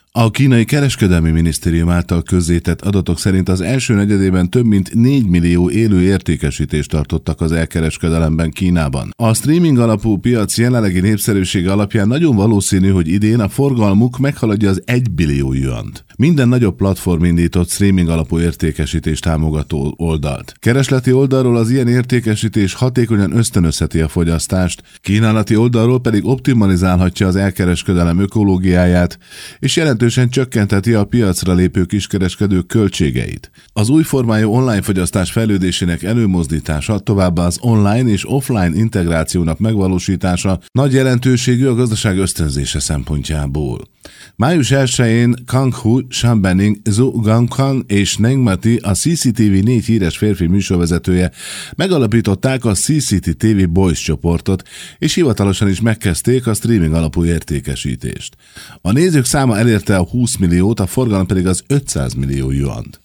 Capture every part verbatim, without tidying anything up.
A kínai kereskedelmi minisztérium által közzétett adatok szerint az első negyedében több mint négy millió élő értékesítést tartottak az elkereskedelemben Kínában. A streaming alapú piac jelenlegi népszerűsége alapján nagyon valószínű, hogy idén a forgalmuk meghaladja az egy billió juant. Minden nagyobb platform indított streaming alapú értékesítést támogató oldalt. Keresleti oldalról az ilyen értékesítés hatékonyan ösztönözheti a fogyasztást, kínálati oldalról pedig optimalizálhatja az elkereskedelem ökológiáját, és jelentősen csökkentheti a piacra lépő kiskereskedők költségeit. Az új formájú online fogyasztás fejlődésének előmozdítása, továbbá az online és offline integrációnak megvalósítása nagy jelentőségű a gazdaság ösztönzése szempontjából. május elsején Kang Hu, Sean Benning, Zhou Gangquan és Neng Mati, a C C T V négy híres férfi műsorvezetője megalapították a C C T V Boys csoportot, és hivatalosan is megkezdték a streaming alapú értékesítést. A nézők száma elérte a húsz milliót, a forgalom pedig az ötszáz millió juant.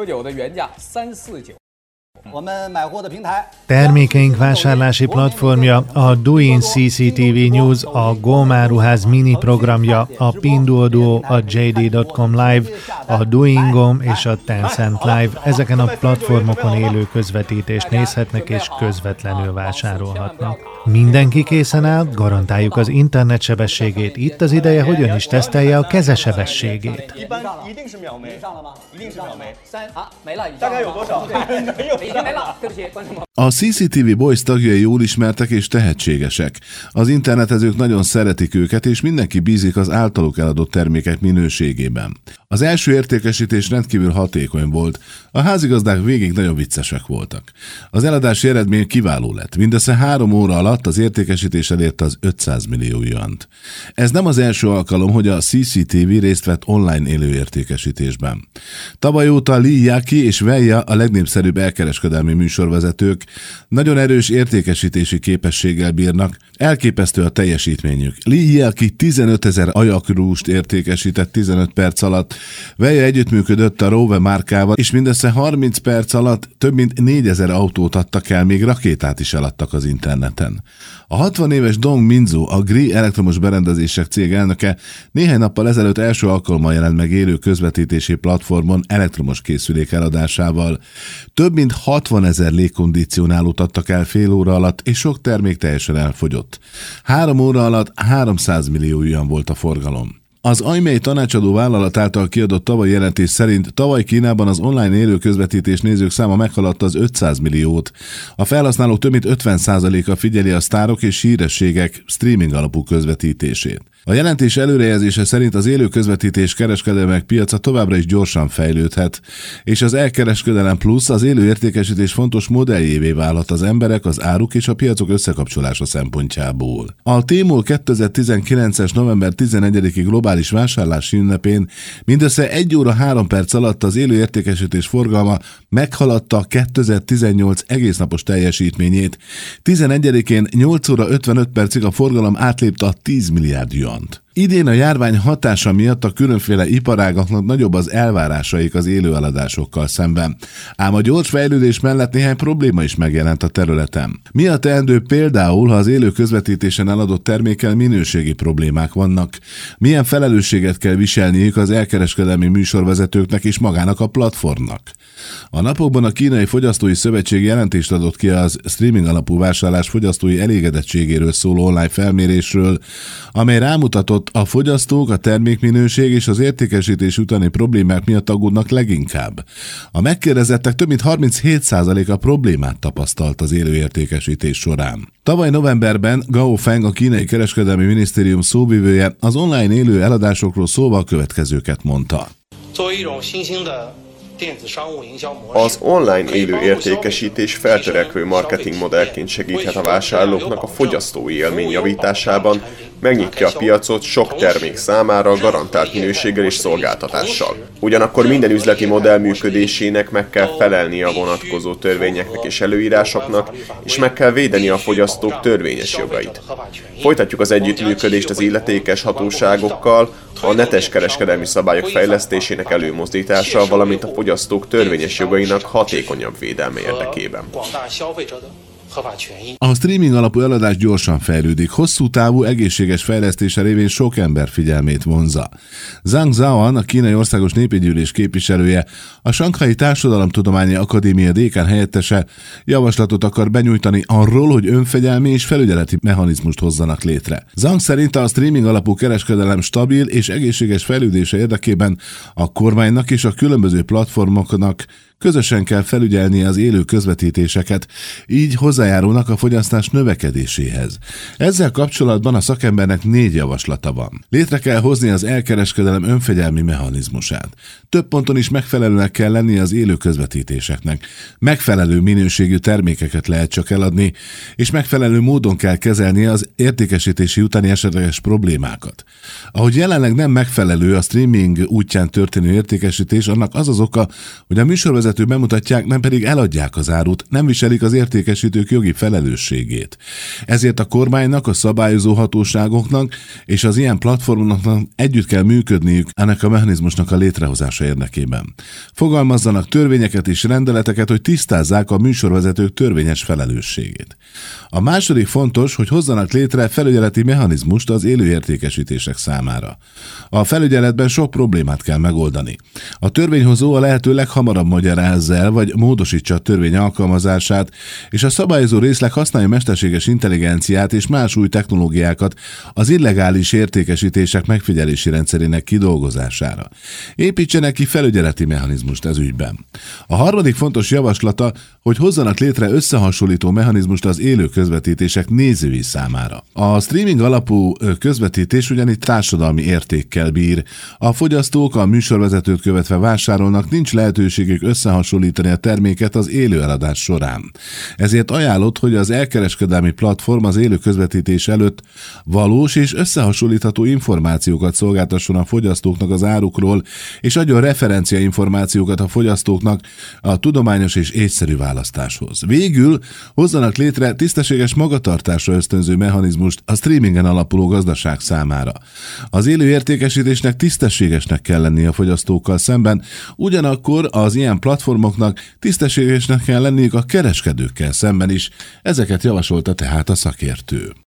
Termékeink vásárlási platformja, a Douyin C C T V News, a Go-máruház mini programja, a Pinduoduo, a J D dot com Live, a Douyin.com és a Tencent Live. Ezeken a platformokon élő közvetítést nézhetnek és közvetlenül vásárolhatnak. Mindenki készen áll, garantáljuk az internet sebességét. Itt az ideje, hogy ön is tesztelje a keze sebességét. A C C T V Boys tagjai jól ismertek és tehetségesek. Az internetezők nagyon szeretik őket, és mindenki bízik az általuk eladott termékek minőségében. Az első értékesítés rendkívül hatékony volt. A házigazdák végig nagyon viccesek voltak. Az eladási eredmény kiváló lett. Mindössze három óra alatt az értékesítés elérte az ötszáz millió juant. Ez nem az első alkalom, hogy a C C T V részt vett online élő értékesítésben. Tavaly óta Li Yaqi és Wei Ya a legnépszerűbb elkereskedelmi műsorvezetők, nagyon erős értékesítési képességgel bírnak, elképesztő a teljesítményük. Li Yaqi tizenötezer ajakrúst értékesített tizenöt perc alatt, Wei Ya együttműködött a Rowe márkával, és mindössze harminc perc alatt több mint négyezer autót adtak el, még rakétát is eladtak az interneten. A hatvan éves Dong Minzu, a Gree elektromos berendezések cég elnöke néhány nappal ezelőtt első alkalommal jelent meg élő közvetítési platformon elektromos készülék eladásával. Több mint hatvanezer légkondicionálót adtak el fél óra alatt, és sok termék teljesen elfogyott. Három óra alatt háromszáz millió yuan volt a forgalom. Az Aimei tanácsadó vállalat által kiadott tavalyi jelentés szerint tavaly Kínában az online élő közvetítés nézők száma meghaladta az ötszáz milliót. A felhasználók több mint ötven százaléka figyeli a sztárok és hírességek streaming alapú közvetítését. A jelentés előrejelzése szerint az élő közvetítés kereskedelmek piaca továbbra is gyorsan fejlődhet, és az elkereskedelem plusz az élő értékesítés fontos modelljévé válhat az emberek, az áruk és a piacok összekapcsolása szempontjából. A Tmall kétezer-tizenkilences november tizenegyediki globális vásárlási ünnepén mindössze egy óra három perc alatt az élő értékesítés forgalma meghaladta kétezer-tizennyolc egésznapos teljesítményét. tizenegyedikén nyolc óra ötvenöt percig a forgalom átlépte a tíz milliárd yuan. Idén a járvány hatása miatt a különféle iparágaknak nagyobb az elvárásaik az élőeladásokkal szemben. Ám a gyors fejlődés mellett néhány probléma is megjelent a területen. Mi a teendő például, ha az élő közvetítésen eladott termékkel minőségi problémák vannak? Milyen felelősséget kell viselniük az elkereskedelmi műsorvezetőknek és magának a platformnak? A napokban a Kínai Fogyasztói Szövetség jelentést adott ki az streaming alapú vásárlás fogyasztói elégedettségéről szóló online felmérésről, amely rámutatott, a fogyasztók a termékminőség és az értékesítés utáni problémák miatt aggódnak leginkább. A megkérdezettek több mint harminchét százaléka problémát tapasztalt az élő értékesítés során. Tavaly novemberben Gao Feng, a kínai kereskedelmi minisztérium szóvivője, az online élő eladásokról szólva a következőket mondta. Az online élő értékesítés feltörekvő marketing modellként segíthet a vásárlóknak a fogyasztói élmény javításában, megnyitja a piacot sok termék számára garantált minőséggel és szolgáltatással. Ugyanakkor minden üzleti modell működésének meg kell felelnie a vonatkozó törvényeknek és előírásoknak, és meg kell védeni a fogyasztók törvényes jogait. Folytatjuk az együttműködést az illetékes hatóságokkal, a netes kereskedelmi szabályok fejlesztésének előmozdítása, valamint a fogyasztók törvényes jogainak hatékonyabb védelme érdekében. A streaming alapú eladás gyorsan fejlődik, hosszú távú egészséges fejlesztése révén sok ember figyelmét vonzza. Zhang Zhaoan, a Kínai Országos Népgyűlés képviselője, a Sanghai Társadalomtudományi Akadémia dékán helyettese javaslatot akar benyújtani arról, hogy önfegyelmi és felügyeleti mechanizmust hozzanak létre. Zhang szerint a streaming alapú kereskedelem stabil és egészséges fejlődése érdekében a kormánynak és a különböző platformoknak közösen kell felügyelni az élő közvetítéseket, így hozzájárulnak a fogyasztás növekedéséhez. Ezzel kapcsolatban a szakembernek négy javaslata van. Létre kell hozni az elkereskedelem önfegyelmi mechanizmusát. Több ponton is megfelelőnek kell lennie az élő közvetítéseknek. Megfelelő minőségű termékeket lehet csak eladni, és megfelelő módon kell kezelnie az értékesítési utáni esetleges problémákat. Ahogy jelenleg nem megfelelő a streaming útján történő értékesítés, annak az az oka, hogy a műsorvezető bemutatják, nem pedig eladják az árut, nem viselik az értékesítők jogi felelősségét. Ezért a kormánynak, a szabályozó hatóságoknak és az ilyen platformoknak együtt kell működniük ennek a mechanizmusnak a létrehozása érdekében. Fogalmazzanak törvényeket és rendeleteket, hogy tisztázzák a műsorvezetők törvényes felelősségét. A második fontos, hogy hozzanak létre felügyeleti mechanizmust az élő értékesítések számára. A felügyeletben sok problémát kell megoldani. A törvényhozó a lehető leghamarabb magyarázza el, vagy módosítsa a törvény alkalmazását, és a szabályozó részleg használja mesterséges intelligenciát és más új technológiákat az illegális értékesítések megfigyelési rendszerének kidolgozására. Építsenek ki felügyeleti mechanizmust ez ügyben. A harmadik fontos javaslata, hogy hozzanak létre összehasonlító mechanizmust az élő közvetítések nézői számára. A streaming alapú közvetítés ugyanígy társadalmi értékkel bír. A fogyasztók a műsorvezetőt követve vásárolnak, nincs lehetőségük összehasonlítani a terméket az élő eladás során. Ezért ajánlott, hogy az elkereskedelmi platform az élő közvetítés előtt valós és összehasonlítható információkat szolgáltasson a fogyasztóknak az árukról, és adjon referencia információkat a fogyasztóknak a tudományos és észszerű választáshoz. Végül hozzanak létre tisztességes magatartásra ösztönző mechanizmust a streamingen alapuló gazdaság számára. Az élő értékesítésnek tisztességesnek kell lennie a fogyasztókkal szemben, ugyanakkor az ilyen platformoknak tisztességesnek kell lenniük a kereskedőkkel szemben is, ezeket javasolta tehát a szakértő.